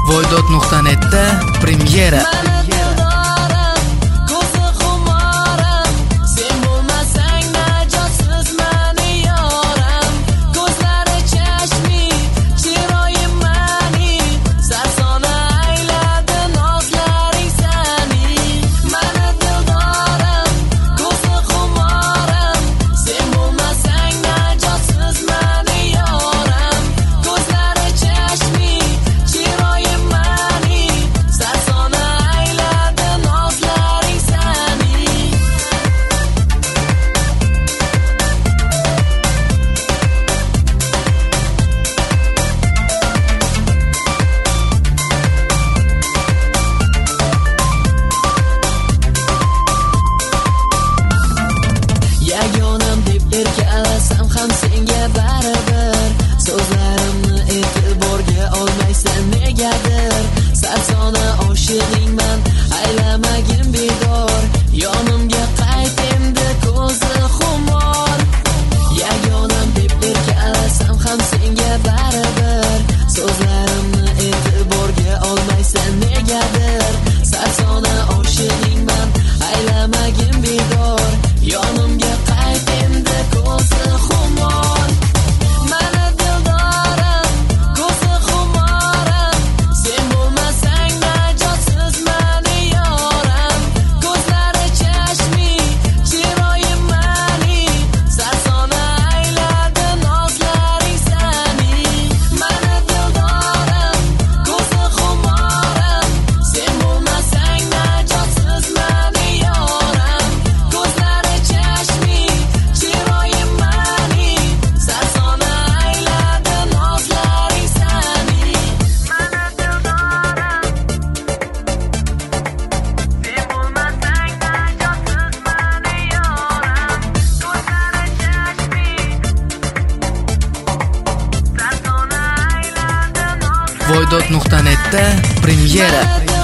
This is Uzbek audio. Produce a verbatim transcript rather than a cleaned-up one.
voydod nuqta netda premyera. Erkalasam ham senga baribir, so'zlarimni e'tiborga olmaysan negadir. Sarsona oshig'ingman, aylamagin bedor, yonimga qayt endi ko'zi xumor. Yagonam deb erkalasam ham senga baribir, so'zlarimni e'tiborga olmaysan negadir. Sarsona oshig'ingman, aylamagin bedor, yonimga qayt endi ko'zi xumor. Mani dildorim, ko'zi xumorim, sen bo'lmasang najotsiz mani yoram. Ko'zlari chashmi, chiroyim mani, sarsona ayladi nozlaring sani. Mani dildorim, ko'zi xumorim, sen bo'lmasang najotsiz mani yoram. Ko'zlari chashmi, chiroyim mani, sarsona ayladi nozlaring sani. Mani dildorim, sen bo'lmasang najotsiz mani yoram. Ko'zlari chashmi, sarsona ayladi voydod nuqta netda premyera.